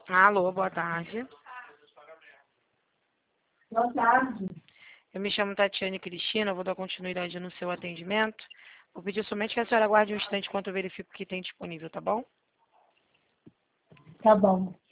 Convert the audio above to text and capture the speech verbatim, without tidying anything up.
Alô, boa tarde. Boa tarde. Eu me chamo Tatiane Cristina, eu vou dar continuidade no seu atendimento. Vou pedir somente que a senhora aguarde um instante enquanto eu verifico o que tem disponível, tá bom? Tá bom.